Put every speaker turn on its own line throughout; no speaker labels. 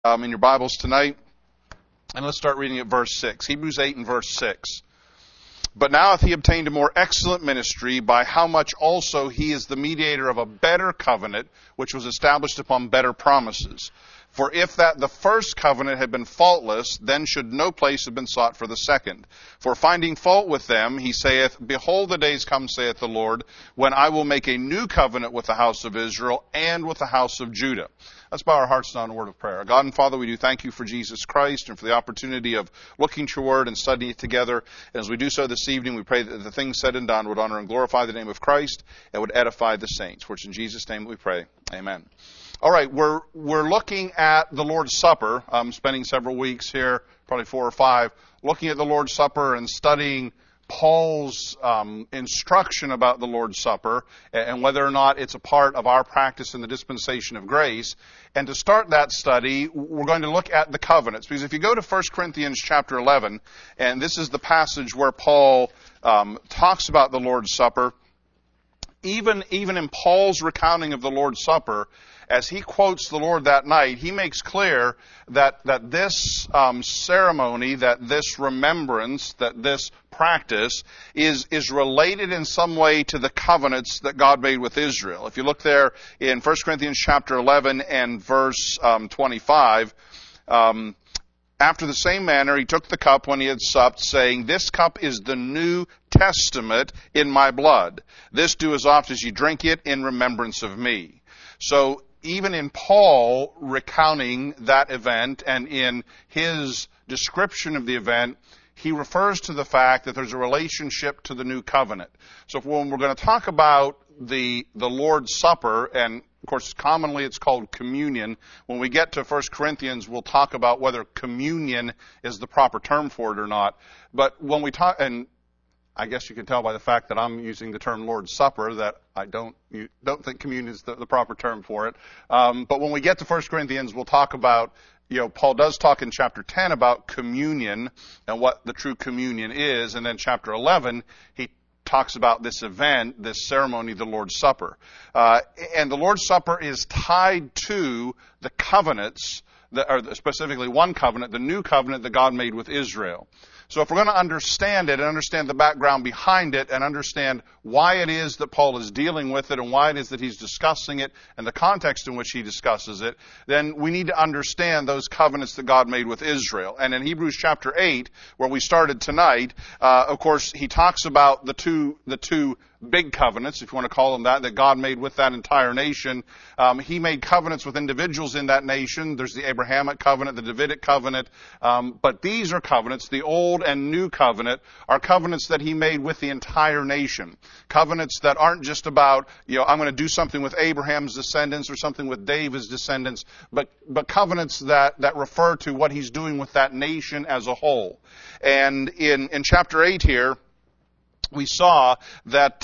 in your Bibles tonight. And let's start reading at verse 6. Hebrews 8 and verse 6. But now hath he obtained a more excellent ministry, by how much also he is the mediator of a better covenant, which was established upon better promises. For if that the first covenant had been faultless, then should no place have been sought for the second. For finding fault with them, he saith, Behold, the days come, saith the Lord, when I will make a new covenant with the house of Israel and with the house of Judah. Let's bow our hearts down in a word of prayer. God and Father, we do thank you for Jesus Christ and for the opportunity of looking to your word and studying it together. And as we do so this evening, we pray that the things said and done would honor and glorify the name of Christ and would edify the saints. For it's in Jesus' name we pray. Amen. All right, we're looking at the Lord's Supper. I'm spending several weeks here, probably 4 or 5, looking at the Lord's Supper and studying Paul's instruction about the Lord's Supper and whether or not it's a part of our practice in the dispensation of grace. And to start that study, we're going to look at the covenants. Because if you go to 1 Corinthians chapter 11, and this is the passage where Paul talks about the Lord's Supper, even in Paul's recounting of the Lord's Supper, as he quotes the Lord that night, he makes clear that this ceremony, that this remembrance, that this practice is related in some way to the covenants that God made with Israel. If you look there in 1 Corinthians chapter 11 and verse 25, after the same manner he took the cup when he had supped, saying, This cup is the New Testament in my blood. This do as oft as ye drink it in remembrance of me. So even in Paul recounting that event and in his description of the event, he refers to the fact that there's a relationship to the new covenant. So when we're going to talk about the Lord's Supper, and of course commonly it's called communion, when we get to 1 Corinthians we'll talk about whether communion is the proper term for it or not. But when we talk, and I guess you can tell by the fact that I'm using the term Lord's Supper that I don't think communion is the proper term for it. But when we get to 1 Corinthians, we'll talk about, Paul does talk in chapter 10 about communion and what the true communion is. And then chapter 11, he talks about this event, this ceremony, the Lord's Supper. And the Lord's Supper is tied to the covenants, or specifically one covenant, the new covenant that God made with Israel. So if we're going to understand it and understand the background behind it and understand why it is that Paul is dealing with it and why it is that he's discussing it and the context in which he discusses it, then we need to understand those covenants that God made with Israel. And in Hebrews chapter 8, where we started tonight, of course, he talks about the two big covenants, if you want to call them that God made with that entire nation. He made covenants with individuals in that nation. There's the Abrahamic covenant, the Davidic covenant. But these are covenants, the Old and New covenant, are covenants that he made with the entire nation. Covenants that aren't just about, I'm going to do something with Abraham's descendants or something with David's descendants, but covenants that refer to what he's doing with that nation as a whole. And in chapter 8 here, we saw that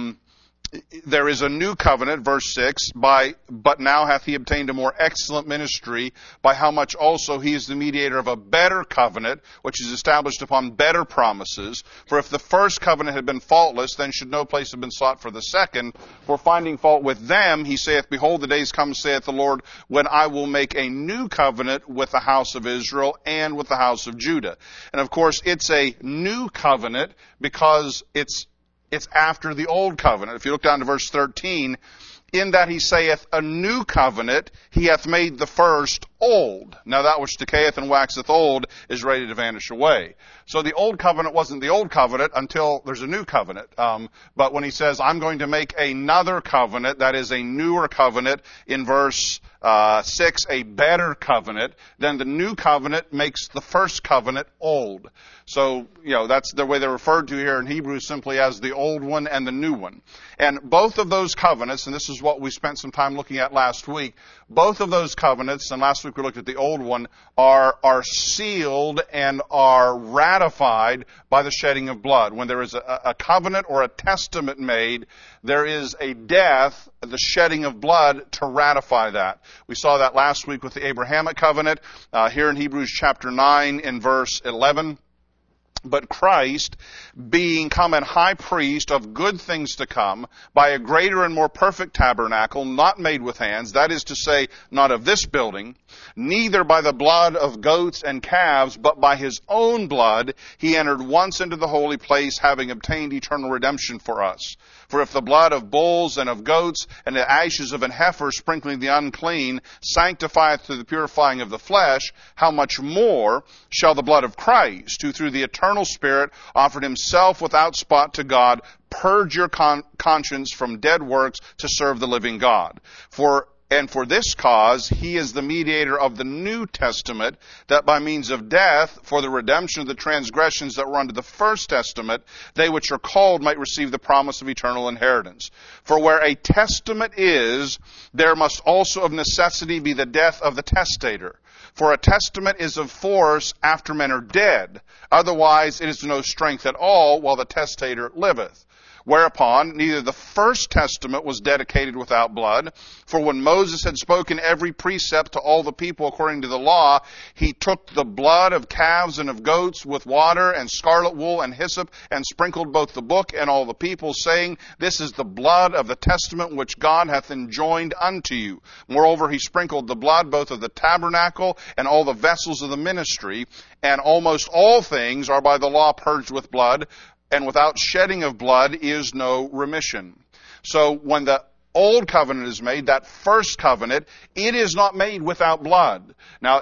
there is a new covenant, verse 6, but now hath he obtained a more excellent ministry, by how much also he is the mediator of a better covenant, which is established upon better promises. For if the first covenant had been faultless, then should no place have been sought for the second. For finding fault with them, he saith, Behold, the days come, saith the Lord, when I will make a new covenant with the house of Israel and with the house of Judah. And of course, it's a new covenant because it's after the old covenant. If you look down to verse 13, in that he saith, A new covenant, he hath made the first old. Now that which decayeth and waxeth old is ready to vanish away. So the old covenant wasn't the old covenant until there's a new covenant. But when he says, I'm going to make another covenant, that is a newer covenant, in verse 6, a better covenant, then the new covenant makes the first covenant old. So, that's the way they're referred to here in Hebrew, simply as the old one and the new one. And both of those covenants, and this is what we spent some time looking at last week, both of those covenants, and last week we looked at the old one, are sealed and are ratified by the shedding of blood. When there is a covenant or a testament made, there is a death, the shedding of blood to ratify that. We saw that last week with the Abrahamic covenant. Here in Hebrews chapter 9 in verse 11, But Christ, being come an high priest of good things to come, by a greater and more perfect tabernacle, not made with hands, that is to say, not of this building, neither by the blood of goats and calves, but by his own blood, he entered once into the holy place, having obtained eternal redemption for us. For if the blood of bulls and of goats and the ashes of an heifer sprinkling the unclean sanctifieth to the purifying of the flesh, how much more shall the blood of Christ, who through the eternal Spirit offered himself without spot to God, purge your conscience from dead works to serve the living God. For this cause he is the mediator of the New Testament, that by means of death, for the redemption of the transgressions that were under the first testament, they which are called might receive the promise of eternal inheritance. For where a testament is, there must also of necessity be the death of the testator. For a testament is of force after men are dead. Otherwise it is no strength at all while the testator liveth. Whereupon neither the first testament was dedicated without blood, for when Moses had spoken every precept to all the people according to the law, he took the blood of calves and of goats with water and scarlet wool and hyssop, and sprinkled both the book and all the people, saying, This is the blood of the testament which God hath enjoined unto you. Moreover, he sprinkled the blood both of the tabernacle and all the vessels of the ministry, and almost all things are by the law purged with blood, and without shedding of blood is no remission. So when the old covenant is made, that first covenant, it is not made without blood. Now,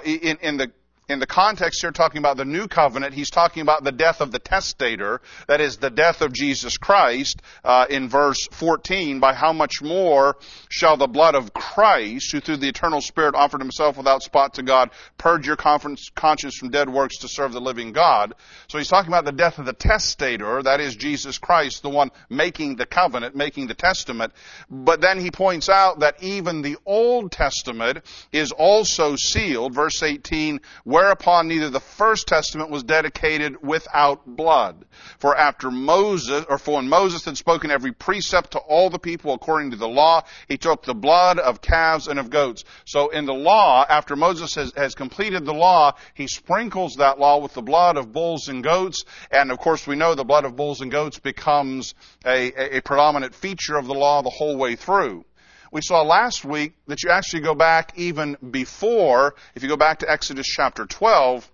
in the context here talking about the new covenant, he's talking about the death of the testator, that is the death of Jesus Christ, in verse 14, by how much more shall the blood of Christ, who through the eternal Spirit offered himself without spot to God, purge your conscience from dead works to serve the living God. So he's talking about the death of the testator, that is Jesus Christ, the one making the covenant, making the testament. But then he points out that even the Old Testament is also sealed, verse 18, whereupon neither the first testament was dedicated without blood. For when Moses had spoken every precept to all the people according to the law, he took the blood of calves and of goats. So in the law, after Moses has completed the law, he sprinkles that law with the blood of bulls and goats. And of course we know the blood of bulls and goats becomes a predominant feature of the law the whole way through. We saw last week that you actually go back even before, if you go back to Exodus chapter 12,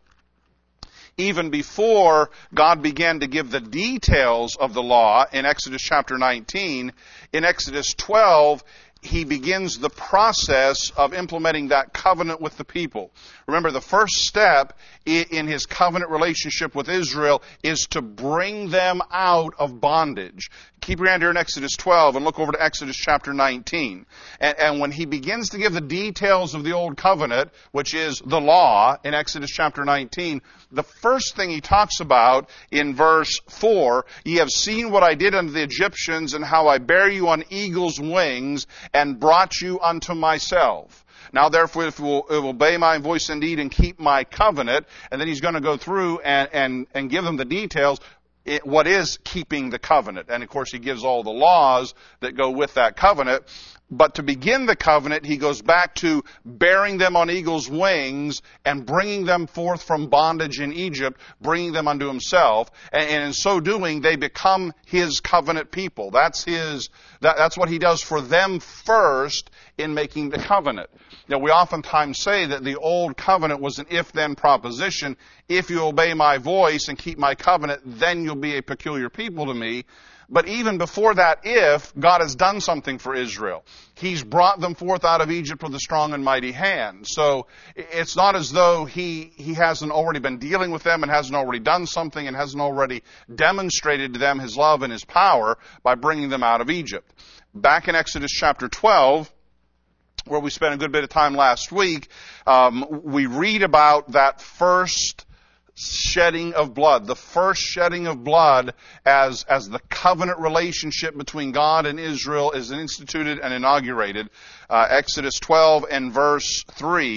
even before God began to give the details of the law in Exodus chapter 19, in Exodus 12, he begins the process of implementing that covenant with the people. Remember, the first step in his covenant relationship with Israel is to bring them out of bondage. Keep your hand here in Exodus 12 and look over to Exodus chapter 19. And when he begins to give the details of the old covenant, which is the law, in Exodus chapter 19, the first thing he talks about in verse 4, Ye have seen what I did unto the Egyptians, and how I bare you on eagle's wings, and brought you unto myself. Now therefore, if you will obey my voice indeed and keep my covenant, and then he's going to go through and give them the details, what is keeping the covenant. And of course he gives all the laws that go with that covenant. But to begin the covenant, he goes back to bearing them on eagle's wings and bringing them forth from bondage in Egypt, bringing them unto himself. And in so doing, they become his covenant people. That's what he does for them first in making the covenant. Now, we oftentimes say that the old covenant was an if-then proposition. If you obey my voice and keep my covenant, then you'll be a peculiar people to me. But even before that if, God has done something for Israel. He's brought them forth out of Egypt with a strong and mighty hand. So it's not as though he hasn't already been dealing with them and hasn't already done something and hasn't already demonstrated to them his love and his power by bringing them out of Egypt. Back in Exodus chapter 12, where we spent a good bit of time last week, we read about that first shedding of blood, the first shedding of blood as the covenant relationship between God and Israel is instituted and inaugurated. Exodus 12 and verse 3.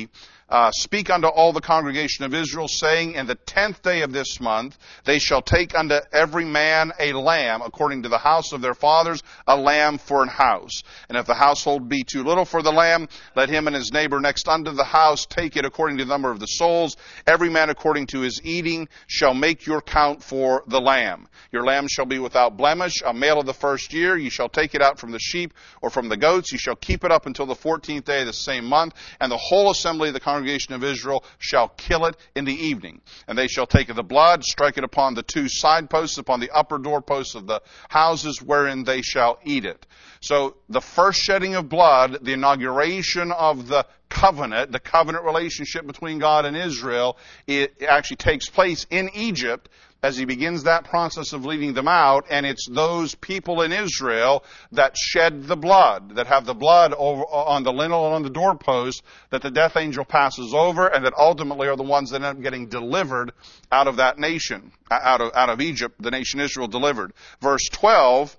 speak unto all the congregation of Israel, saying, in the 10th day of this month, they shall take unto every man a lamb, according to the house of their fathers, a lamb for an house. And if the household be too little for the lamb, let him and his neighbor next unto the house take it according to the number of the souls. Every man according to his eating shall make your count for the lamb. Your lamb shall be without blemish, a male of the first year. You shall take it out from the sheep or from the goats. You shall keep it up until the 14th day of the same month. And the whole assembly of the congregation of Israel shall kill it in the evening. And they shall take of the blood, strike it upon the two side posts, upon the upper doorposts of the houses wherein they shall eat it. So the first shedding of blood, the inauguration of the covenant relationship between God and Israel, it actually takes place in Egypt as he begins that process of leading them out, and it's those people in Israel that shed the blood, that have the blood over, on the lintel and on the doorpost, that the death angel passes over, and that ultimately are the ones that end up getting delivered out of that nation, out of Egypt, the nation Israel delivered. Verse 12,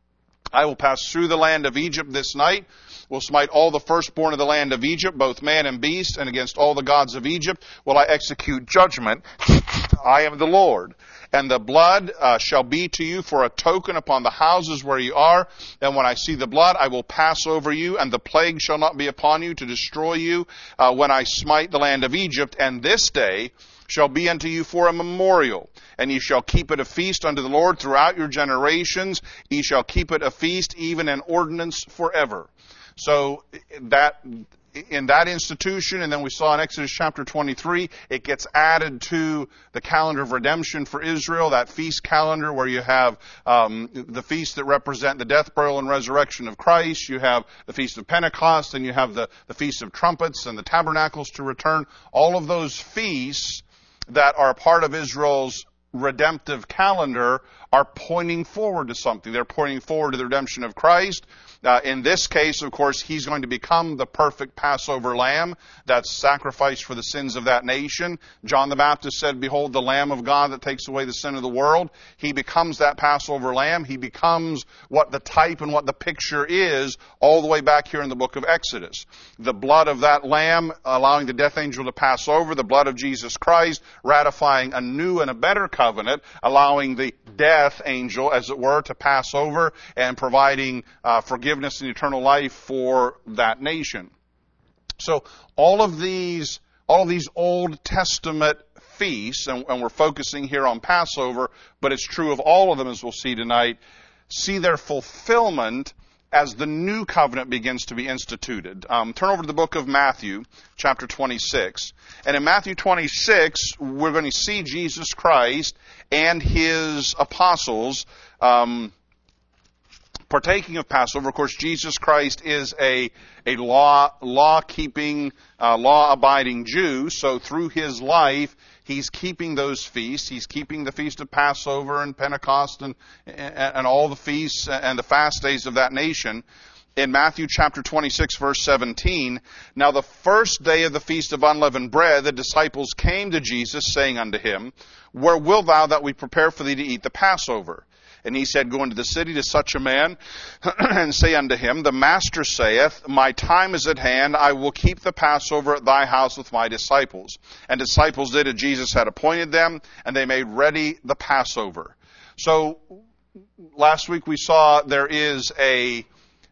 I will pass through the land of Egypt this night, will smite all the firstborn of the land of Egypt, both man and beast, and against all the gods of Egypt will I execute judgment. I am the Lord. And the blood shall be to you for a token upon the houses where you are. And when I see the blood, I will pass over you, and the plague shall not be upon you to destroy you when I smite the land of Egypt. And this day shall be unto you for a memorial, and ye shall keep it a feast unto the Lord throughout your generations. Ye shall keep it a feast, even an ordinance forever. So that in that institution, and then we saw in Exodus chapter 23, it gets added to the calendar of redemption for Israel, that feast calendar where you have the feasts that represent the death, burial, and resurrection of Christ. You have the Feast of Pentecost, and you have the Feast of Trumpets and the Tabernacles to return. All of those feasts that are part of Israel's redemptive calendar are pointing forward to something. They're pointing forward to the redemption of Christ. In this case, of course, he's going to become the perfect Passover lamb that's sacrificed for the sins of that nation. John the Baptist said, behold, the Lamb of God that takes away the sin of the world. He becomes that Passover lamb. He becomes what the type and what the picture is all the way back here in the book of Exodus. The blood of that lamb allowing the death angel to pass over, the blood of Jesus Christ ratifying a new and a better covenant, allowing the death angel, as it were, to pass over and providing forgiveness and eternal life for that nation. So all of these Old Testament feasts, and we're focusing here on Passover, but it's true of all of them, as we'll see tonight, see their fulfillment as the new covenant begins to be instituted. Turn over to the book of Matthew, chapter 26. And in Matthew 26, we're going to see Jesus Christ and his apostles partaking of Passover. Of course, Jesus Christ is a law-keeping, law-abiding Jew, so through his life, he's keeping those feasts. He's keeping the feast of Passover and Pentecost and all the feasts and the fast days of that nation. In Matthew chapter 26, verse 17, now the first day of the feast of unleavened bread, the disciples came to Jesus, saying unto him, where wilt thou that we prepare for thee to eat the Passover? And he said, go into the city to such a man, and say unto him, the Master saith, my time is at hand, I will keep the Passover at thy house with my disciples. And disciples did as Jesus had appointed them, and they made ready the Passover. So, last week we saw there is a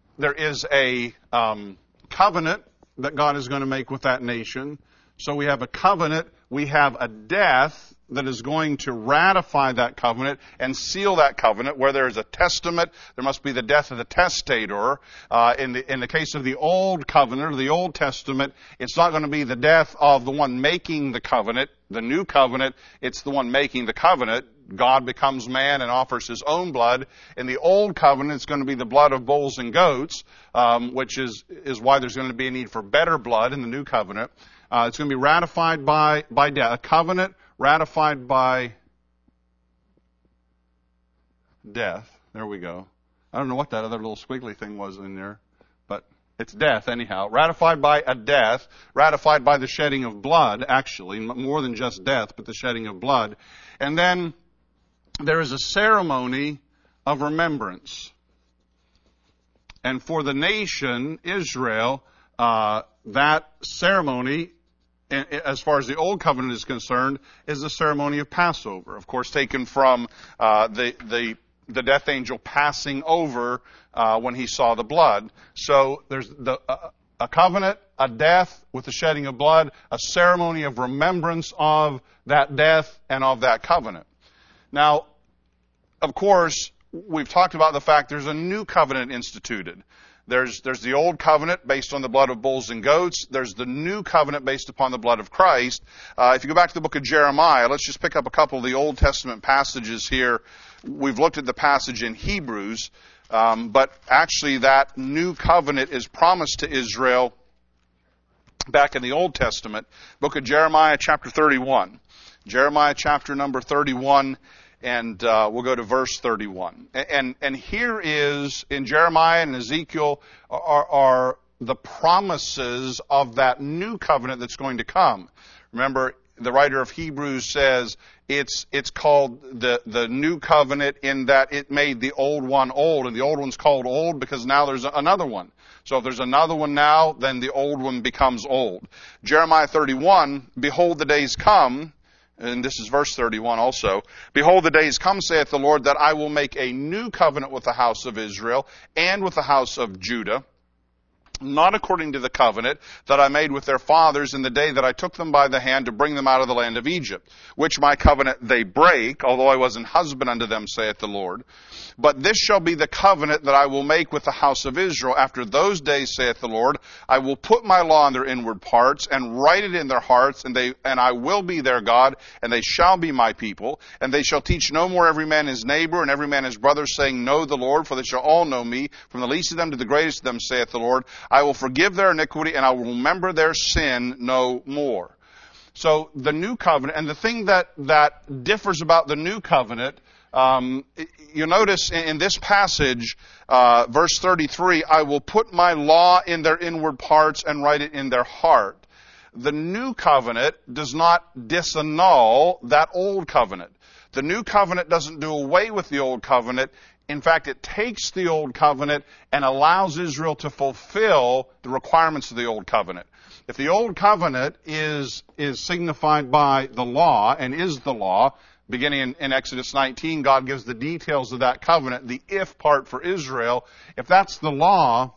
covenant that God is going to make with that nation. So we have a covenant, we have a death that is going to ratify that covenant and seal that covenant. Where there is a testament, there must be the death of the testator. In the case of the Old Covenant, or the Old Testament, it's not going to be the death of the one making the covenant. The New Covenant, it's the one making the covenant. God becomes man and offers his own blood. In the Old Covenant, it's going to be the blood of bulls and goats, which is why there's going to be a need for better blood in the New Covenant. It's going to be ratified by death. A covenant ratified by death. There we go. I don't know what that other little squiggly thing was in there, but it's death anyhow. Ratified by a death, ratified by the shedding of blood, actually, more than just death, but the shedding of blood. And then there is a ceremony of remembrance. And for the nation, Israel, that ceremony as far as the Old Covenant is concerned, is the ceremony of Passover. Of course, taken from the death angel passing over when he saw the blood. So there's a covenant, a death with the shedding of blood, a ceremony of remembrance of that death and of that covenant. Now, of course, we've talked about the fact there's a new covenant instituted. There's the old covenant based on the blood of bulls and goats. There's the new covenant based upon the blood of Christ. If you go back to the book of Jeremiah, let's just pick up a couple of the Old Testament passages here. We've looked at the passage in Hebrews, but actually that new covenant is promised to Israel back in the Old Testament. Book of Jeremiah chapter 31. Jeremiah chapter number 31. And we'll go to verse 31. And here is, in Jeremiah and Ezekiel, are the promises of that new covenant that's going to come. Remember, the writer of Hebrews says it's called the new covenant in that it made the old one old. And the old one's called old because now there's another one. So if there's another one now, then the old one becomes old. Jeremiah 31, behold the days come, and this is verse 31 also. Behold, the days come, saith the Lord, that I will make a new covenant with the house of Israel and with the house of Judah, not according to the covenant that I made with their fathers in the day that I took them by the hand to bring them out of the land of Egypt, which my covenant they break, although I was an husband unto them, saith the Lord. But this shall be the covenant that I will make with the house of Israel. After those days, saith the Lord, I will put my law in their inward parts and write it in their hearts, and I will be their God, and they shall be my people. And they shall teach no more every man his neighbor and every man his brother, saying, Know the Lord, for they shall all know me, from the least of them to the greatest of them, saith the Lord. I will forgive their iniquity, and I will remember their sin no more. So the new covenant, and the thing that differs about the new covenant, you'll notice in this passage, verse 33, I will put my law in their inward parts and write it in their heart. The new covenant does not disannul that old covenant. The new covenant doesn't do away with the old covenant. In fact, it takes the old covenant and allows Israel to fulfill the requirements of the old covenant. If the old covenant is signified by the law and is the law, beginning in Exodus 19, God gives the details of that covenant, the if part for Israel. If that's the law,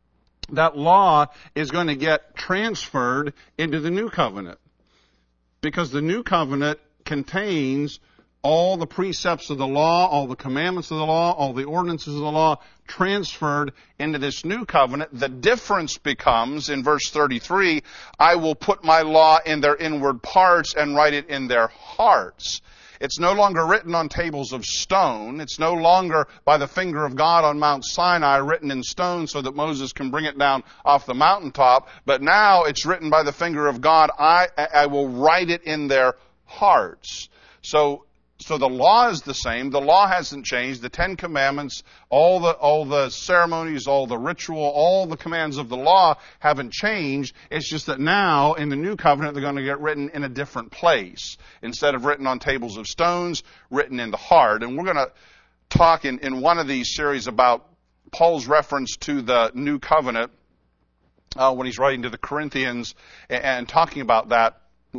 that law is going to get transferred into the new covenant. Because the new covenant contains all the precepts of the law, all the commandments of the law, all the ordinances of the law transferred into this new covenant. The difference becomes, in verse 33, I will put my law in their inward parts and write it in their hearts. It's no longer written on tables of stone. It's no longer by the finger of God on Mount Sinai written in stone so that Moses can bring it down off the mountaintop. But now it's written by the finger of God. I will write it in their hearts. So the law is the same. The law hasn't changed. The Ten Commandments, all the ceremonies, all the ritual, all the commands of the law haven't changed. It's just that now in the new covenant they're going to get written in a different place. Instead of written on tables of stones, written in the heart. And we're going to talk in one of these series about Paul's reference to the new covenant when he's writing to the Corinthians and talking about that.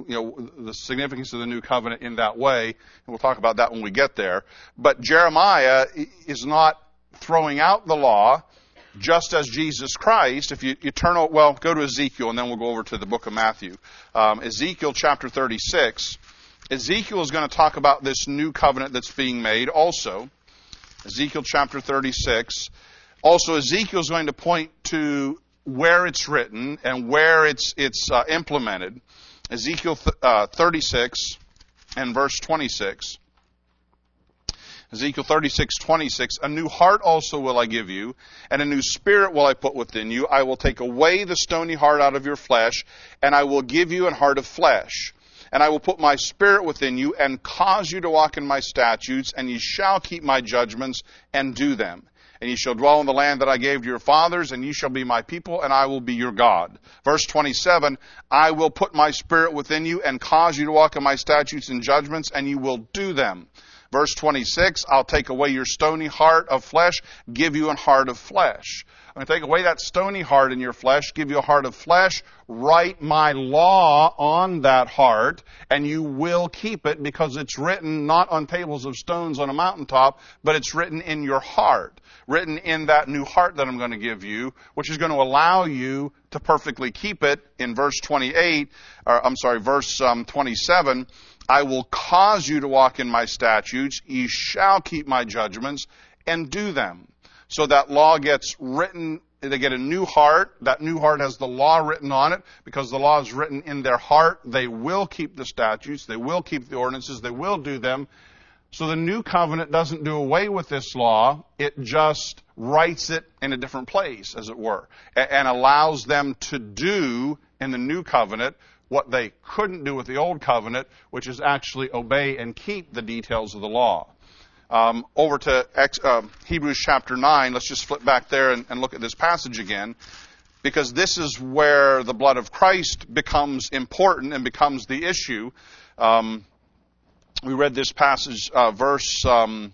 The significance of the new covenant in that way, and we'll talk about that when we get there. But Jeremiah is not throwing out the law, just as Jesus Christ. If you go to Ezekiel, and then we'll go over to the book of Matthew. Ezekiel chapter 36. Ezekiel is going to talk about this new covenant that's being made also. Ezekiel chapter 36. Also, Ezekiel is going to point to where it's written and where it's implemented. Ezekiel 36 and verse 26. Ezekiel 36:26. A new heart also will I give you, and a new spirit will I put within you. I will take away the stony heart out of your flesh, and I will give you an heart of flesh. And I will put my spirit within you, and cause you to walk in my statutes, and ye shall keep my judgments, and do them. And ye shall dwell in the land that I gave to your fathers, and ye shall be my people, and I will be your God. Verse 27, I will put my spirit within you, and cause you to walk in my statutes and judgments, and you will do them. Verse 26, I'll take away your stony heart of flesh, give you a heart of flesh. I'm going to take away that stony heart in your flesh, give you a heart of flesh, write my law on that heart, and you will keep it because it's written not on tables of stones on a mountaintop, but it's written in your heart, written in that new heart that I'm going to give you, which is going to allow you to perfectly keep it. In verse 27, I will cause you to walk in my statutes, ye shall keep my judgments and do them. So that law gets written, they get a new heart. That new heart has the law written on it. Because the law is written in their heart, they will keep the statutes, they will keep the ordinances, they will do them. So the new covenant doesn't do away with this law, it just writes it in a different place, as it were, and allows them to do in the new covenant what they couldn't do with the old covenant, which is actually obey and keep the details of the law. Over to Hebrews chapter 9. Let's just flip back there and look at this passage again, because this is where the blood of Christ becomes important and becomes the issue. We read this passage, verse 11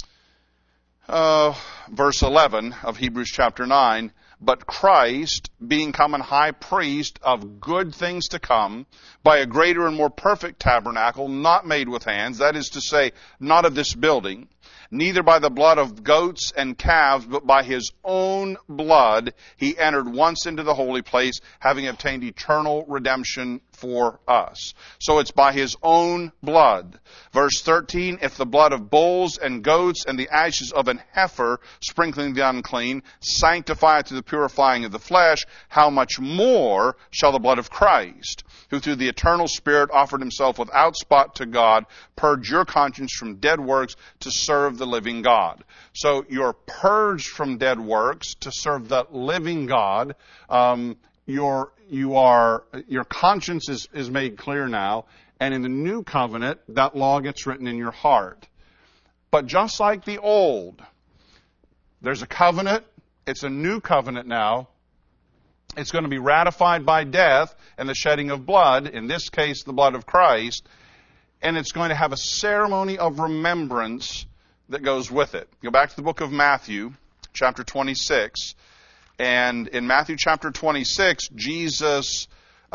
of Hebrews chapter 9. But Christ, being come an high priest of good things to come, by a greater and more perfect tabernacle, not made with hands, that is to say, not of this building, neither by the blood of goats and calves, but by his own blood, he entered once into the holy place, having obtained eternal redemption for us. So it's by his own blood. Verse 13, if the blood of bulls and goats and the ashes of an heifer, sprinkling the unclean, sanctify to the purifying of the flesh, how much more shall the blood of Christ, who through the eternal Spirit offered himself without spot to God, purge your conscience from dead works to serve the living God. So you're purged from dead works to serve the living God. Your conscience is made clear now, and in the new covenant, that law gets written in your heart. But just like the old, there's a covenant. It's a new covenant now. It's going to be ratified by death and the shedding of blood, in this case, the blood of Christ, and it's going to have a ceremony of remembrance that goes with it. Go back to the book of Matthew, chapter 26, and in Matthew chapter 26, Jesus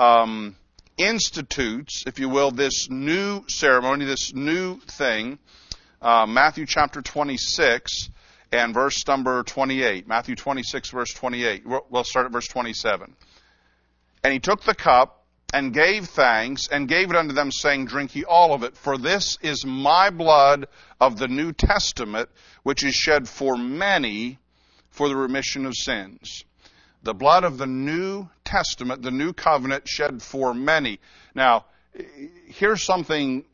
institutes, if you will, this new ceremony, this new thing. Matthew chapter 26 and verse number 28. Matthew 26, verse 28. We'll start at verse 27. And he took the cup and gave thanks and gave it unto them, saying, drink ye all of it, for this is my blood of the New Testament, which is shed for many for the remission of sins. The blood of the New Testament, the New Covenant, shed for many. Now, here's something.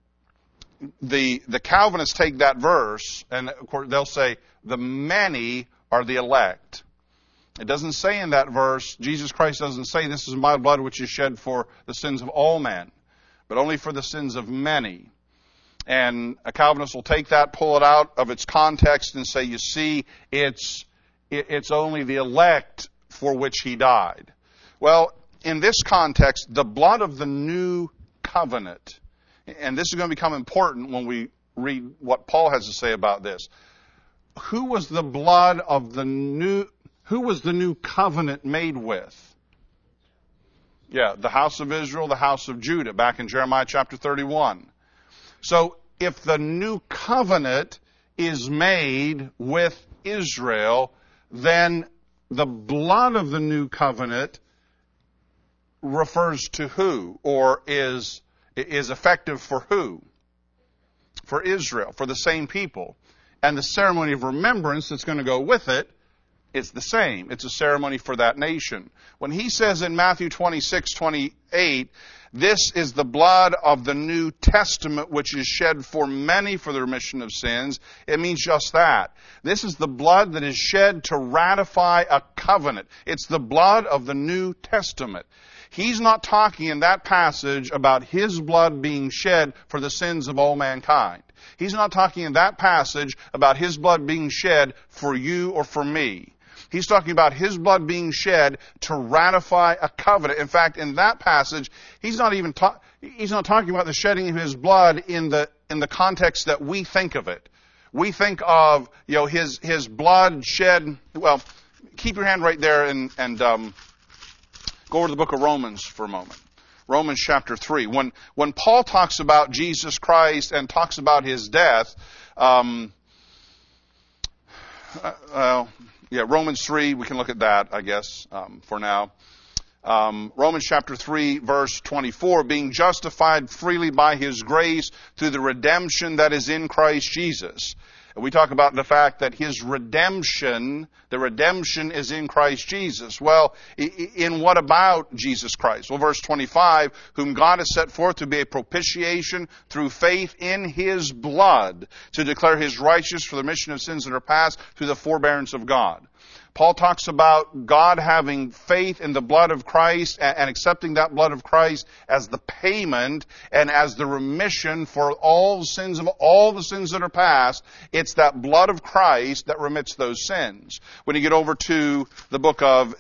The Calvinists take that verse, and of course they'll say, the many are the elect. It doesn't say in that verse, Jesus Christ doesn't say, this is my blood which is shed for the sins of all men, but only for the sins of many. And a Calvinist will take that, pull it out of its context, and say, you see, it's only the elect for which he died. Well, in this context, the blood of the New Covenant, and this is going to become important when we read what Paul has to say about this. Who was the new covenant made with? Yeah, the house of Israel, the house of Judah, back in Jeremiah chapter 31. So if the new covenant is made with Israel, then the blood of the new covenant refers to who, or is effective for who? For Israel, for the same people. And the ceremony of remembrance that's going to go with it, it's the same. It's a ceremony for that nation. When he says in Matthew 26:28, this is the blood of the New Testament which is shed for many for the remission of sins, it means just that. This is the blood that is shed to ratify a covenant. It's the blood of the New Testament. He's not talking in that passage about his blood being shed for the sins of all mankind. He's not talking in that passage about his blood being shed for you or for me. He's talking about his blood being shed to ratify a covenant. In fact, in that passage, he's not talking about the shedding of his blood in the in the context that we think of it. We think of, his blood shed. Well, keep your hand right there and go over to the book of Romans for a moment. Romans chapter 3. When Paul talks about Jesus Christ and talks about his death, Romans 3, we can look at that, I guess, for now. Romans chapter 3, verse 24, being justified freely by his grace through the redemption that is in Christ Jesus. And we talk about the fact that his redemption, the redemption is in Christ Jesus. Well, in what about Jesus Christ? Well, verse 25, whom God has set forth to be a propitiation through faith in his blood, to declare his righteousness for the remission of sins that are past through the forbearance of God. Paul talks about God having faith in the blood of Christ and accepting that blood of Christ as the payment and as the remission for all sins of all the sins that are past. It's that blood of Christ that remits those sins. When you get over to the book of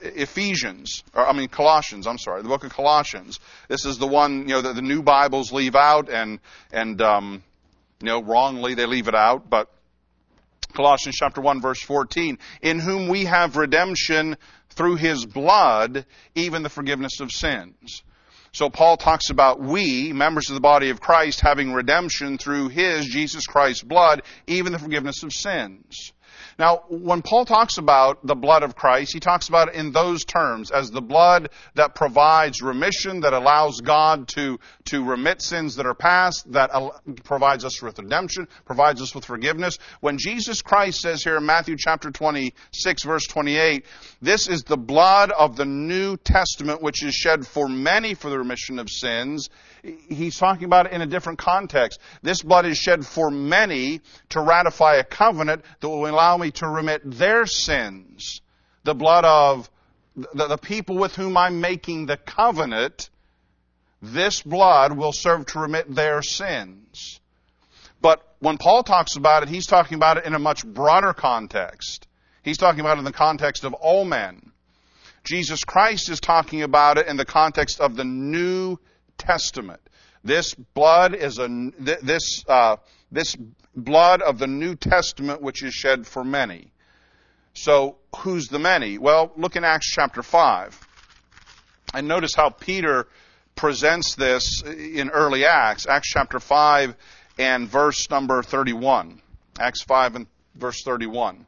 Colossians, the book of Colossians, this is the one, that the new Bibles leave out and wrongly they leave it out, but Colossians chapter 1, verse 14, in whom we have redemption through his blood, even the forgiveness of sins. So Paul talks about we, members of the body of Christ, having redemption through his, Jesus Christ's blood, even the forgiveness of sins. Now, when Paul talks about the blood of Christ, he talks about it in those terms, as the blood that provides remission, that allows God to remit sins that are past, that provides us with redemption, provides us with forgiveness. When Jesus Christ says here in Matthew chapter 26, verse 28, this is the blood of the New Testament, which is shed for many for the remission of sins, he's talking about it in a different context. This blood is shed for many to ratify a covenant that will allow me to remit their sins. The blood of the people with whom I'm making the covenant, this blood will serve to remit their sins. But when Paul talks about it, he's talking about it in a much broader context. He's talking about it in the context of all men. Jesus Christ is talking about it in the context of the New Testament. This blood is this blood of the New Testament which is shed for many. So who's the many? Well, look in Acts chapter 5. And notice how Peter presents this in early Acts. Acts chapter 5 and verse number 31. Acts 5 and verse 31.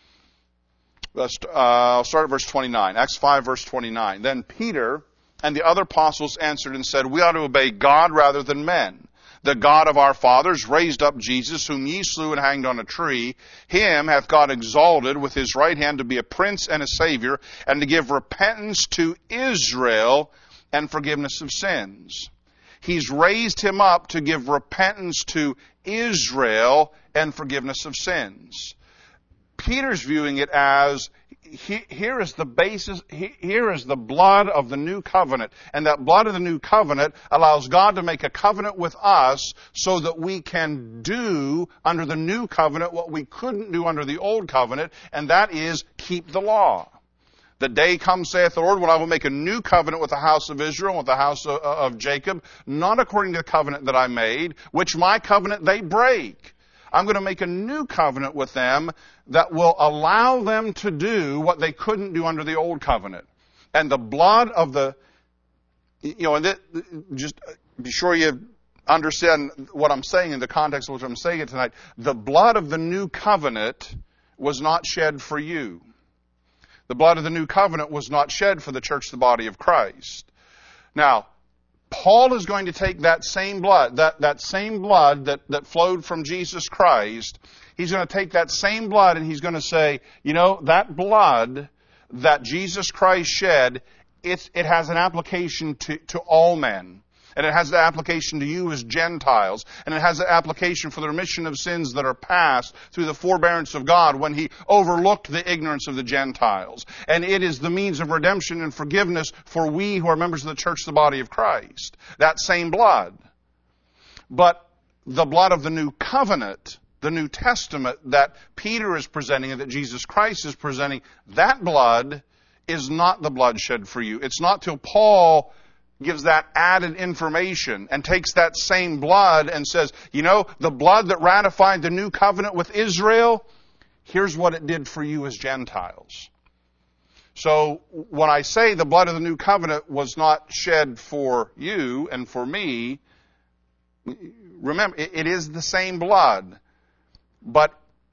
I'll start at verse 29. Acts 5 verse 29. Then Peter and the other apostles answered and said, we ought to obey God rather than men. The God of our fathers raised up Jesus, whom ye slew and hanged on a tree. Him hath God exalted with his right hand to be a prince and a savior, and to give repentance to Israel and forgiveness of sins. He's raised him up to give repentance to Israel and forgiveness of sins. Peter's viewing it as, here is the basis, here is the blood of the new covenant. And that blood of the new covenant allows God to make a covenant with us so that we can do under the new covenant what we couldn't do under the old covenant, and that is keep the law. The day comes, saith the Lord, when I will make a new covenant with the house of Israel, with the house of Jacob, not according to the covenant that I made, which my covenant they break. I'm going to make a new covenant with them that will allow them to do what they couldn't do under the old covenant. And the blood of the, just be sure you understand what I'm saying in the context of what I'm saying tonight. The blood of the new covenant was not shed for you. The blood of the new covenant was not shed for the church, the body of Christ. Now, Paul is going to take that same blood, that same blood that flowed from Jesus Christ, he's going to take that same blood and he's going to say, that blood that Jesus Christ shed, it has an application to all men. And it has the application to you as Gentiles. And it has the application for the remission of sins that are past through the forbearance of God when he overlooked the ignorance of the Gentiles. And it is the means of redemption and forgiveness for we who are members of the church, the body of Christ. That same blood. But the blood of the new covenant, the New Testament that Peter is presenting and that Jesus Christ is presenting, that blood is not the blood shed for you. It's not till Paul gives that added information and takes that same blood and says, you know, the blood that ratified the new covenant with Israel, here's what it did for you as Gentiles. So when I say the blood of the new covenant was not shed for you and for me, remember, it is the same blood, but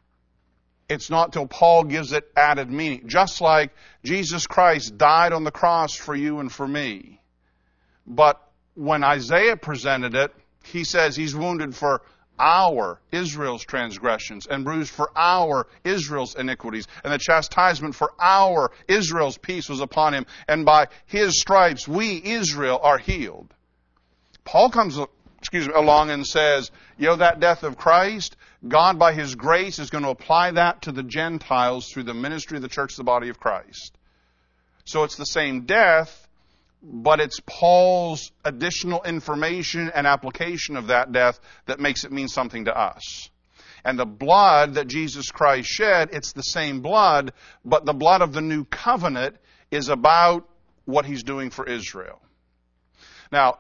it's not till Paul gives it added meaning. Just like Jesus Christ died on the cross for you and for me. But when Isaiah presented it, he says he's wounded for our, Israel's transgressions, and bruised for our, Israel's iniquities. And the chastisement for our, Israel's peace was upon him. And by his stripes, we, Israel, are healed. Paul comes along and says, you know, that death of Christ, God by his grace is going to apply that to the Gentiles through the ministry of the church, the body of Christ. So it's the same death, but it's Paul's additional information and application of that death that makes it mean something to us. And the blood that Jesus Christ shed, it's the same blood, but the blood of the new covenant is about what he's doing for Israel. Now,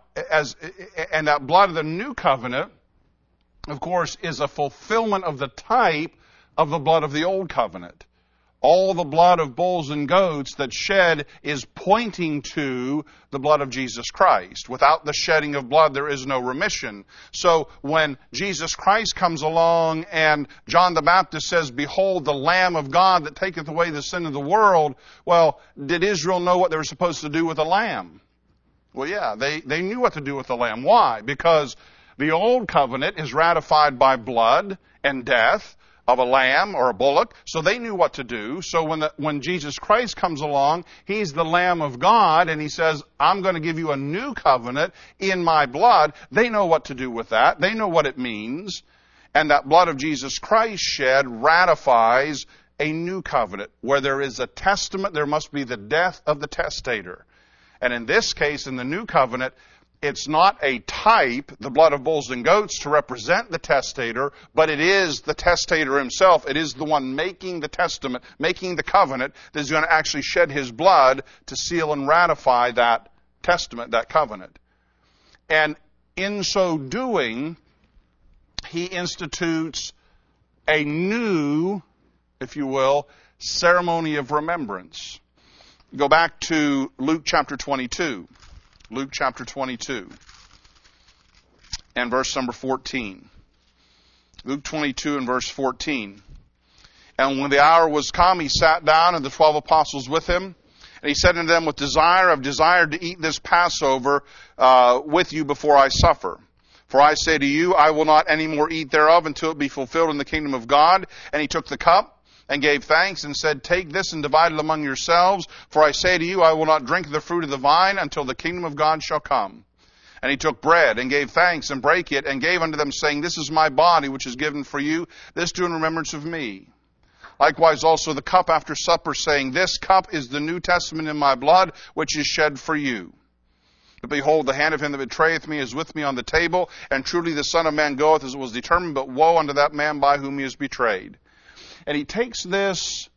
and that blood of the new covenant, of course, is a fulfillment of the type of the blood of the old covenant. All the blood of bulls and goats that's shed is pointing to the blood of Jesus Christ. Without the shedding of blood, there is no remission. So when Jesus Christ comes along and John the Baptist says, behold, the Lamb of God that taketh away the sin of the world, well, did Israel know what they were supposed to do with a lamb? Well, yeah, they knew what to do with the lamb. Why? Because the old covenant is ratified by blood and death of a lamb or a bullock, so they knew what to do. So when Jesus Christ comes along, he's the Lamb of God, and he says, I'm going to give you a new covenant in my blood. They know what to do with that. They know what it means. And that blood of Jesus Christ shed ratifies a new covenant. Where there is a testament, there must be the death of the testator. And in this case, in the new covenant, it's not a type, the blood of bulls and goats, to represent the testator, but it is the testator himself. It is the one making the testament, making the covenant, that is going to actually shed his blood to seal and ratify that testament, that covenant. And in so doing, he institutes a new, if you will, ceremony of remembrance. Go back to Luke chapter 22. Luke chapter 22 and verse number 14. Luke 22 and verse 14. And when the hour was come, he sat down, and the 12 apostles with him. And he said unto them, with desire, I've desired to eat this Passover with you before I suffer. For I say to you, I will not any more eat thereof until it be fulfilled in the kingdom of God. And he took the cup and gave thanks and said, take this and divide it among yourselves. For I say to you, I will not drink of the fruit of the vine until the kingdom of God shall come. And he took bread and gave thanks and brake it and gave unto them, saying, this is my body which is given for you. This do in remembrance of me. Likewise also the cup after supper, saying, this cup is the New Testament in my blood, which is shed for you. But behold, the hand of him that betrayeth me is with me on the table. And truly the Son of Man goeth as it was determined, but woe unto that man by whom he is betrayed. And he takes this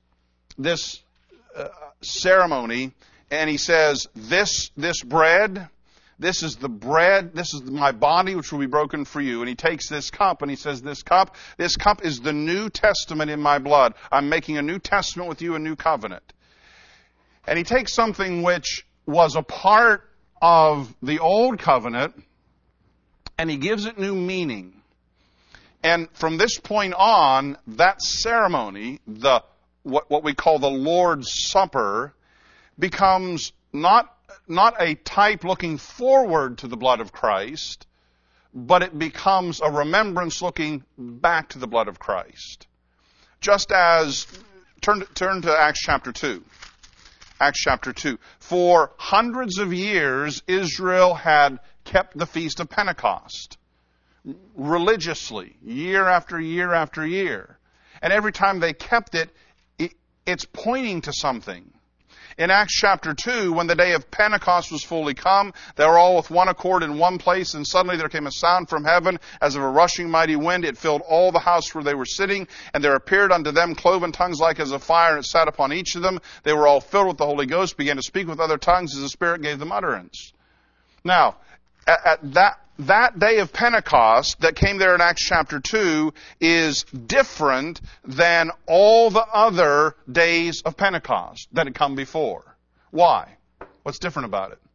ceremony and he says, this bread, this is the bread, this is my body which will be broken for you. And he takes this cup and he says, this cup is the New Testament in my blood. I'm making a new testament with you, a new covenant. And he takes something which was a part of the old covenant and he gives it new meaning. And from this point on, that ceremony, what we call the Lord's Supper, becomes not a type looking forward to the blood of Christ, but it becomes a remembrance looking back to the blood of Christ. Just as, turn to Acts chapter 2. Acts chapter 2. For hundreds of years, Israel had kept the Feast of Pentecost. Religiously, year after year after year. And every time they kept it, it's pointing to something. In Acts chapter 2, when the day of Pentecost was fully come, they were all with one accord in one place, and suddenly there came a sound from heaven as of a rushing mighty wind. It filled all the house where they were sitting, and there appeared unto them cloven tongues like as of fire, and it sat upon each of them. They were all filled with the Holy Ghost, began to speak with other tongues as the Spirit gave them utterance. Now, at that day of Pentecost that came there in Acts chapter 2 is different than all the other days of Pentecost that had come before. Why? What's different about it?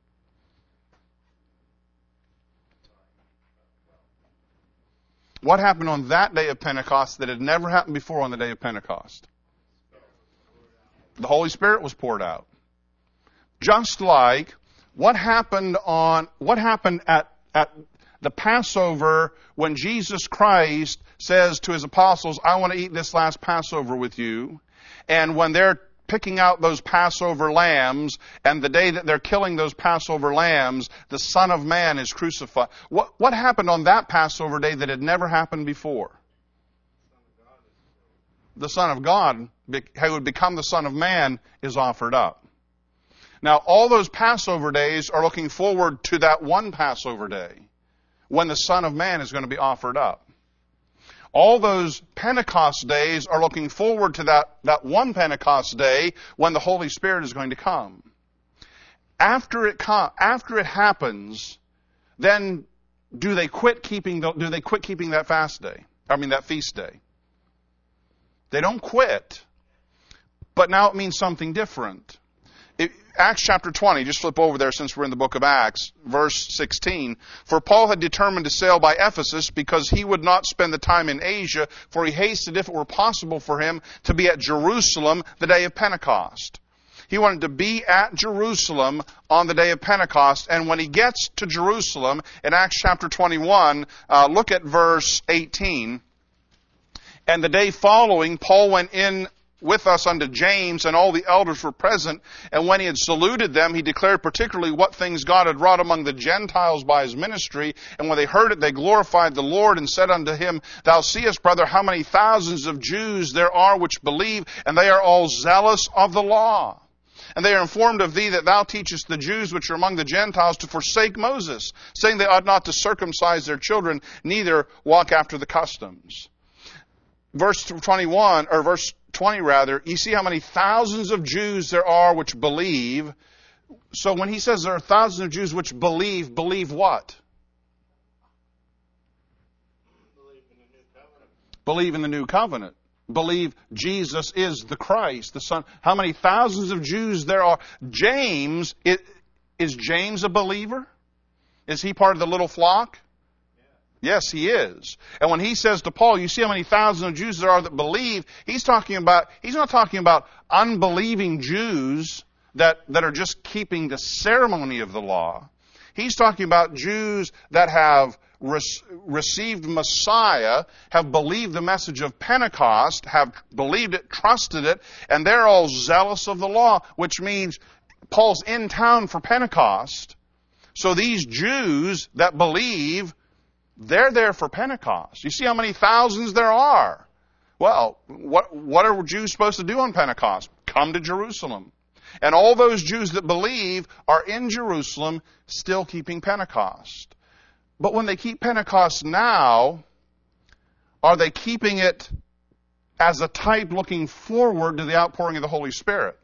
What happened on that day of Pentecost that had never happened before on the day of Pentecost? The Holy Spirit was poured out. Just like what happened at the Passover when Jesus Christ says to his apostles, I want to eat this last Passover with you. And when they're picking out those Passover lambs, and the day that they're killing those Passover lambs, the Son of Man is crucified. What happened on that Passover day that had never happened before? The Son of God, who would become the Son of Man, is offered up. Now, all those Passover days are looking forward to that one Passover day when the Son of Man is going to be offered up. All those Pentecost days are looking forward to that one Pentecost day when the Holy Spirit is going to come. After it happens, then do they quit keeping that fast day? That feast day. They don't quit, but now it means something different. Acts chapter 20, just flip over there since we're in the book of Acts, verse 16. For Paul had determined to sail by Ephesus because he would not spend the time in Asia, for he hasted, if it were possible for him, to be at Jerusalem the day of Pentecost. He wanted to be at Jerusalem on the day of Pentecost, and when he gets to Jerusalem, in Acts chapter 21, look at verse 18. And the day following, Paul went in with us unto James, and all the elders were present. And when he had saluted them, he declared particularly what things God had wrought among the Gentiles by his ministry. And when they heard it, they glorified the Lord, and said unto him, Thou seest, brother, how many thousands of Jews there are which believe, and they are all zealous of the law. And they are informed of thee that thou teachest the Jews which are among the Gentiles to forsake Moses, saying they ought not to circumcise their children, neither walk after the customs. Verse 21, or verse 20 rather, you see how many thousands of Jews there are which believe. So when he says there are thousands of Jews which believe what? Believe in the new covenant. Believe Jesus is the Christ, the Son. How many thousands of Jews there are? James, is James a believer? Is he part of the little flock? Yes, he is. And when he says to Paul, you see how many thousands of Jews there are that believe, he's not talking about unbelieving Jews that are just keeping the ceremony of the law. He's talking about Jews that have received Messiah, have believed the message of Pentecost, have believed it, trusted it, and they're all zealous of the law, which means Paul's in town for Pentecost. So these Jews that believe, they're there for Pentecost. You see how many thousands there are. Well, what are Jews supposed to do on Pentecost? Come to Jerusalem. And all those Jews that believe are in Jerusalem still keeping Pentecost. But when they keep Pentecost now, are they keeping it as a type looking forward to the outpouring of the Holy Spirit?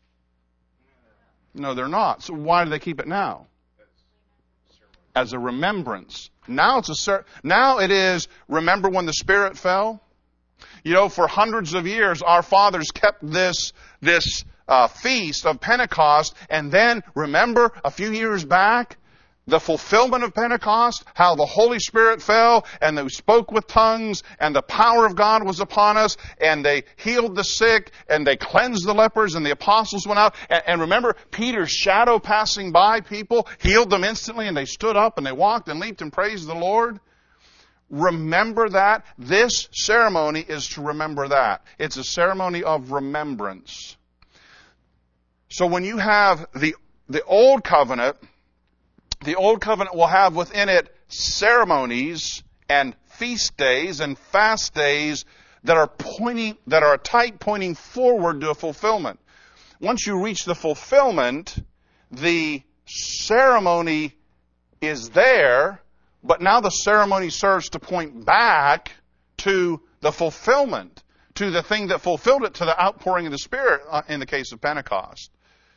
No, they're not. So why do they keep it now? As a remembrance. Now it is, remember when the Spirit fell? You know, for hundreds of years, our fathers kept this feast of Pentecost, and then, remember, a few years back, the fulfillment of Pentecost, how the Holy Spirit fell, and they spoke with tongues, and the power of God was upon us, and they healed the sick, and they cleansed the lepers, and the apostles went out. And remember, Peter's shadow passing by people healed them instantly, and they stood up, and they walked and leaped and praised the Lord. Remember that. This ceremony is to remember that. It's a ceremony of remembrance. So when you have the Old Covenant, the Old Covenant will have within it ceremonies and feast days and fast days that are a type pointing forward to a fulfillment. Once you reach the fulfillment, the ceremony is there, but now the ceremony serves to point back to the fulfillment, to the thing that fulfilled it, to the outpouring of the Spirit in the case of Pentecost.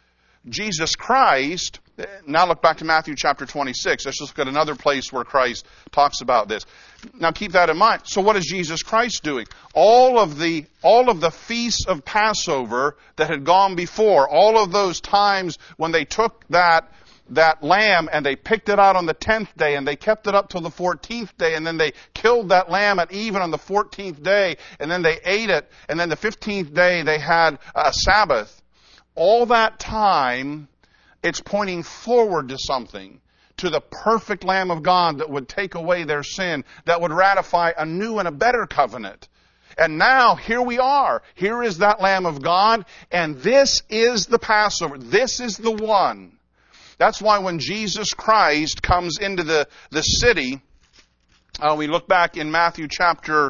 Jesus Christ, now look back to Matthew chapter 26. Let's just look at another place where Christ talks about this. Now keep that in mind. So what is Jesus Christ doing? All of the feasts of Passover that had gone before, all of those times when they took that lamb and they picked it out on the 10th day and they kept it up till the 14th day and then they killed that lamb at even on the 14th day and then they ate it and then the 15th day they had a Sabbath. All that time, it's pointing forward to something, to the perfect Lamb of God that would take away their sin, that would ratify a new and a better covenant. And now, here we are. Here is that Lamb of God, and this is the Passover. This is the one. That's why when Jesus Christ comes into the city, we look back in Matthew chapter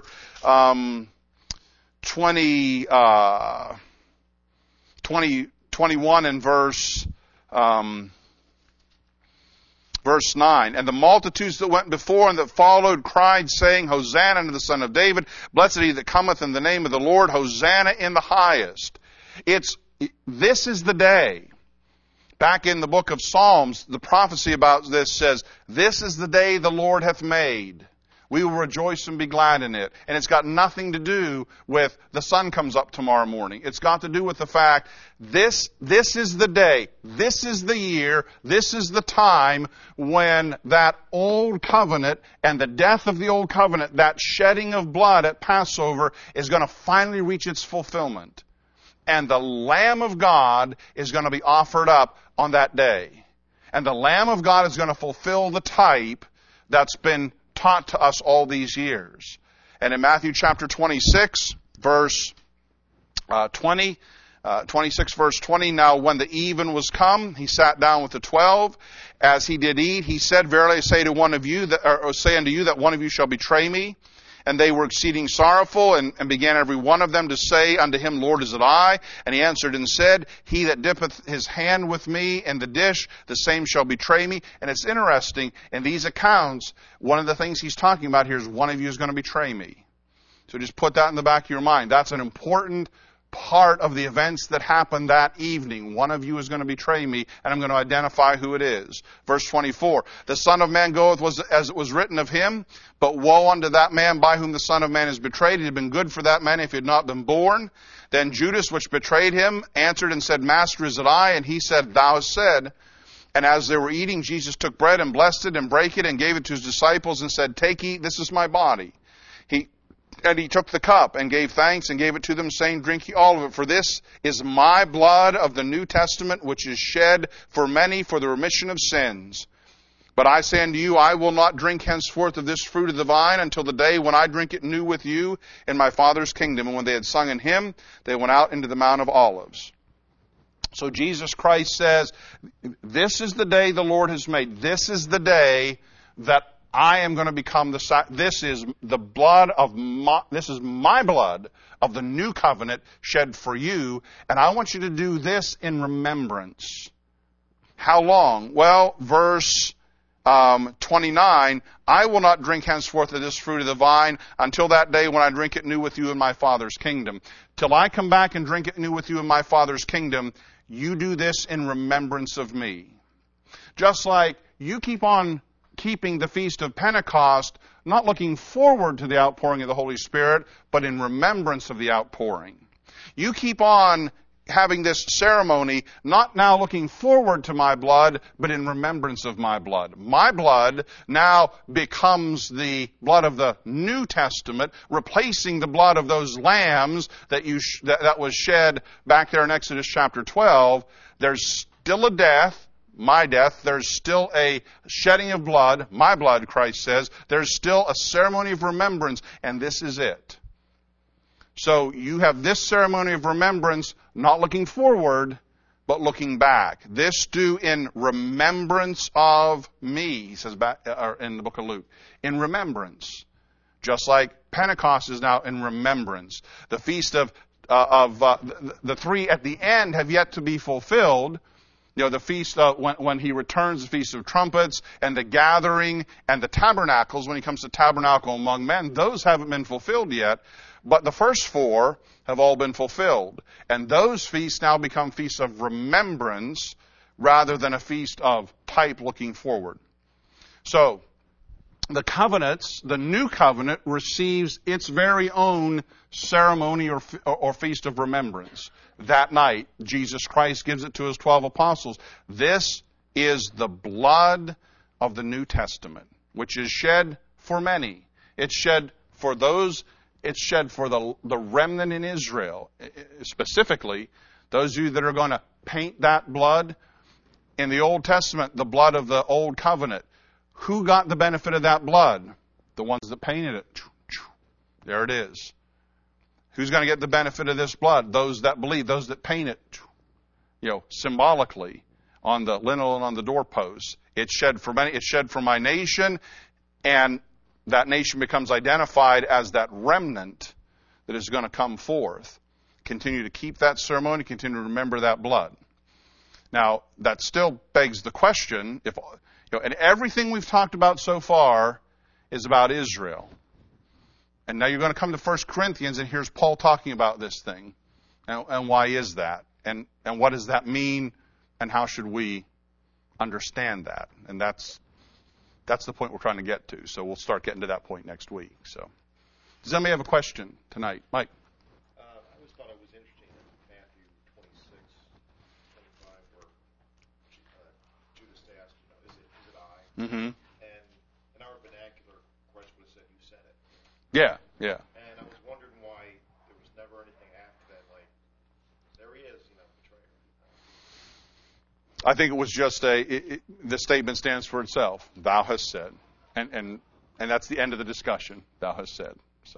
21 and verse 9. And the multitudes that went before and that followed cried, saying, Hosanna unto the Son of David. Blessed he that cometh in the name of the Lord. Hosanna in the highest. This is the day. Back in the book of Psalms, the prophecy about this says, this is the day the Lord hath made. We will rejoice and be glad in it. And it's got nothing to do with the sun comes up tomorrow morning. It's got to do with the fact, this is the day, this is the year, this is the time when that old covenant and the death of the old covenant, that shedding of blood at Passover is going to finally reach its fulfillment. And the Lamb of God is going to be offered up on that day. And the Lamb of God is going to fulfill the type that's been taught to us all these years. And in Matthew chapter 26, verse 20, 26 verse 20, now when the even was come, he sat down with the 12. As he did eat, he said, Verily I say to one of you, say unto you that one of you shall betray me. And they were exceeding sorrowful, and began every one of them to say unto him, Lord, is it I? And he answered and said, He that dippeth his hand with me in the dish, the same shall betray me. And it's interesting, in these accounts, one of the things he's talking about here is one of you is going to betray me. So just put that in the back of your mind. That's an important part of the events that happened that evening. One of you is going to betray me, and I'm going to identify who it is. Verse 24, the Son of Man goeth as it was written of him, but woe unto that man by whom the Son of Man is betrayed. It had been good for that man if he had not been born. Then Judas, which betrayed him, answered and said, Master, is it I? And he said, Thou hast said. And as they were eating, Jesus took bread and blessed it and brake it and gave it to his disciples and said, Take, eat, this is my body. And he took the cup and gave thanks and gave it to them, saying, Drink ye all of it, for this is my blood of the New Testament, which is shed for many for the remission of sins. But I say unto you, I will not drink henceforth of this fruit of the vine until the day when I drink it new with you in my Father's kingdom. And when they had sung an hymn, they went out into the Mount of Olives. So Jesus Christ says, this is the day the Lord has made. This is the day that I am going to become this is my blood of the new covenant shed for you, and I want you to do this in remembrance. How long? Well, verse 29, I will not drink henceforth of this fruit of the vine until that day when I drink it new with you in my Father's kingdom. Till I come back and drink it new with you in my Father's kingdom, you do this in remembrance of me. Just like you keep on keeping the Feast of Pentecost, not looking forward to the outpouring of the Holy Spirit, but in remembrance of the outpouring. You keep on having this ceremony, not now looking forward to my blood, but in remembrance of my blood. My blood now becomes the blood of the New Testament, replacing the blood of those lambs that was shed back there in Exodus chapter 12. There's still a death, my death. There's still a shedding of blood, my blood, Christ says. There's still a ceremony of remembrance, and this is it. So you have this ceremony of remembrance, not looking forward, but looking back. This do in remembrance of me, he says back in the book of Luke. In remembrance. Just like Pentecost is now in remembrance. The feast of the three at the end have yet to be fulfilled. the feast when he returns, the Feast of Trumpets, and the gathering, and the tabernacles, when he comes to tabernacle among men, those haven't been fulfilled yet. But the first four have all been fulfilled. And those feasts now become feasts of remembrance rather than a feast of type looking forward. So, the covenants, the new covenant, receives its very own ceremony or feast of remembrance. That night, Jesus Christ gives it to his 12 apostles. This is the blood of the New Testament, which is shed for many. It's shed for those, it's shed for the remnant in Israel. Specifically, those of you that are going to paint that blood. In the Old Testament, the blood of the Old Covenant. Who got the benefit of that blood? The ones that painted it. There it is. Who's going to get the benefit of this blood? Those that believe, those that paint it, symbolically on the lintel and on the doorposts. It's shed for many. It's shed for my nation, and that nation becomes identified as that remnant that is going to come forth. Continue to keep that ceremony. Continue to remember that blood. Now, that still begs the question, and everything we've talked about so far is about Israel. And now you're going to come to 1 Corinthians, and here's Paul talking about this thing. And why is that? And what does that mean? And how should we understand that? And that's the point we're trying to get to. So we'll start getting to that point next week. So, does anybody have a question tonight? Mike?
I always thought it was interesting in Matthew 26, 25, where Judas asked, is it I?
Mm-hmm.
And in our vernacular, Christ would have said, you said it.
Yeah.
And I was wondering why there was never anything after that, like, there he is, betrayer.
I think it was just the statement stands for itself. Thou hast said. And that's the end of the discussion. Thou hast said. So.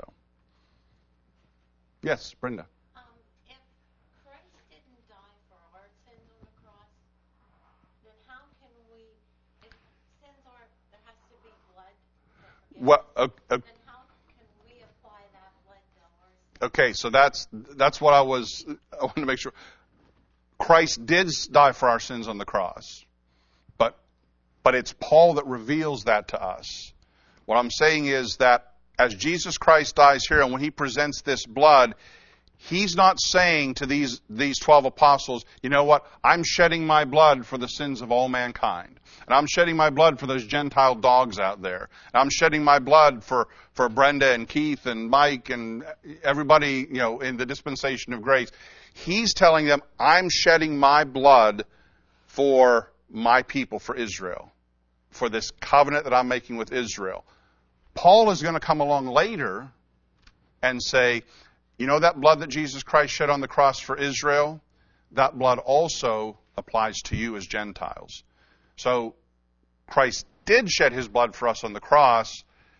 Yes, Brenda.
If Christ didn't die for our sins on the cross, then how can we, if sins aren't, there has to be blood for forgiveness, then how can we apply that blood to our sins?
Okay, so that's what I wanted to make sure. Christ did die for our sins on the cross, but it's Paul that reveals that to us. What I'm saying is that as Jesus Christ dies here, and when he presents this blood, he's not saying to these 12 apostles, you know what, I'm shedding my blood for the sins of all mankind. And I'm shedding my blood for those Gentile dogs out there. And I'm shedding my blood for Brenda and Keith and Mike and everybody, in the dispensation of grace. He's telling them, I'm shedding my blood for my people, for Israel, for this covenant that I'm making with Israel. Paul is going to come along later and say, that blood that Jesus Christ shed on the cross for Israel, that blood also applies to you as Gentiles. So Christ did shed his blood for us on the cross.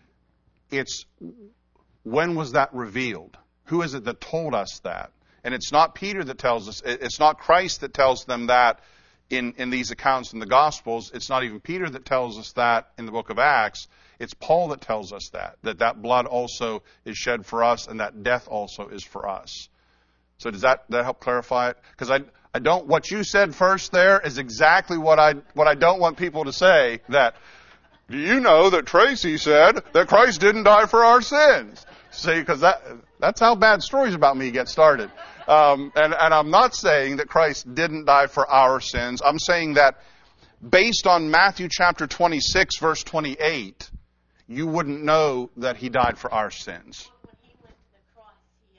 When was that revealed? Who is it that told us that? And it's not Peter that tells us, it's not Christ that tells them that in these accounts in the Gospels. It's not even Peter that tells us that in the book of Acts. It's Paul that tells us that blood also is shed for us and that death also is for us. So does that help clarify it? Because I don't, what you said first there is exactly what I don't want people to say, that, do you know that Tracy said that Christ didn't die for our sins? See, because that's how bad stories about me get started. And I'm not saying that Christ didn't die for our sins. I'm saying that based on Matthew chapter 26, verse 28, you wouldn't know that he died for our sins.
When he went to the cross, he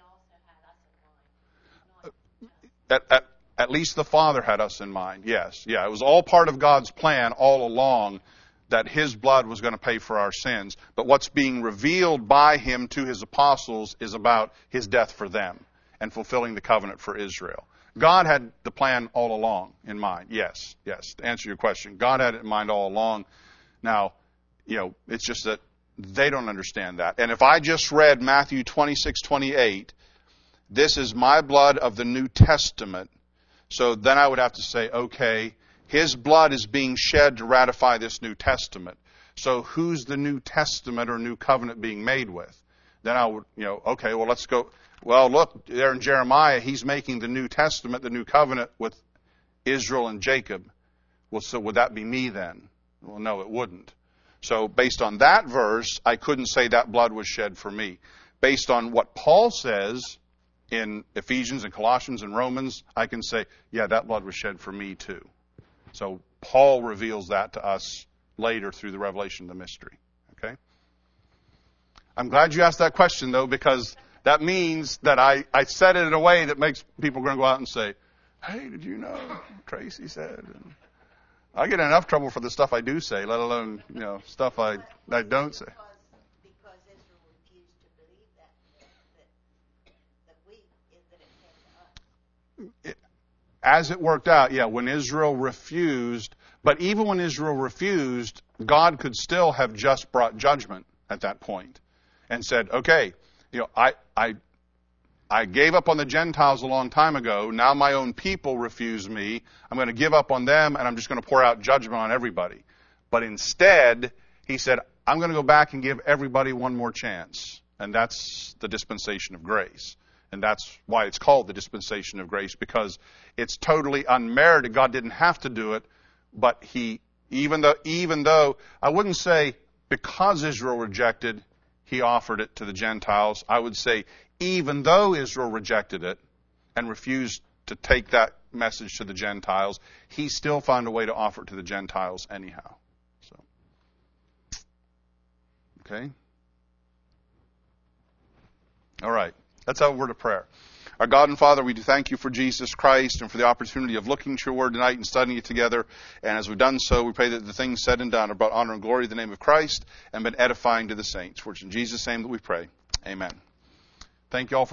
also had us in mind.
At least the Father had us in mind, yes. Yeah, it was all part of God's plan all along that his blood was going to pay for our sins. But what's being revealed by him to his apostles is about his death for them and fulfilling the covenant for Israel. God had the plan all along in mind. Yes. To answer your question, God had it in mind all along. Now, it's just that they don't understand that. And if I just read Matthew 26:28, this is my blood of the New Testament, so then I would have to say, okay, his blood is being shed to ratify this New Testament. So who's the New Testament or New Covenant being made with? Then I would, okay, well, let's go. Well, look, there in Jeremiah, he's making the New Testament, the New Covenant with Israel and Jacob. Well, so would that be me then? Well, no, it wouldn't. So based on that verse, I couldn't say that blood was shed for me. Based on what Paul says in Ephesians and Colossians and Romans, I can say, yeah, that blood was shed for me too. So Paul reveals that to us later through the revelation of the mystery. Okay? I'm glad you asked that question, though, because that means that I said it in a way that makes people going to go out and say, hey, did you know Tracy said? And I get in enough trouble for the stuff I do say, let alone, stuff I don't say.
Because Israel refused to believe that it came to us.
As it worked out, yeah, when Israel refused, but even when Israel refused, God could still have just brought judgment at that point and said, okay, I gave up on the Gentiles a long time ago. Now my own people refuse me. I'm going to give up on them, and I'm just going to pour out judgment on everybody. But instead, he said, I'm going to go back and give everybody one more chance. And that's the dispensation of grace. And that's why it's called the dispensation of grace, because it's totally unmerited. God didn't have to do it, but even though I wouldn't say because Israel rejected, he offered it to the Gentiles. I would say even though Israel rejected it and refused to take that message to the Gentiles, he still found a way to offer it to the Gentiles anyhow. So, okay? All right. Let's have a word of prayer. Our God and Father, we do thank you for Jesus Christ and for the opportunity of looking to your word tonight and studying it together. And as we've done so, we pray that the things said and done are brought honor and glory to the name of Christ and been edifying to the saints. For it's in Jesus' name that we pray. Amen. Thank you all for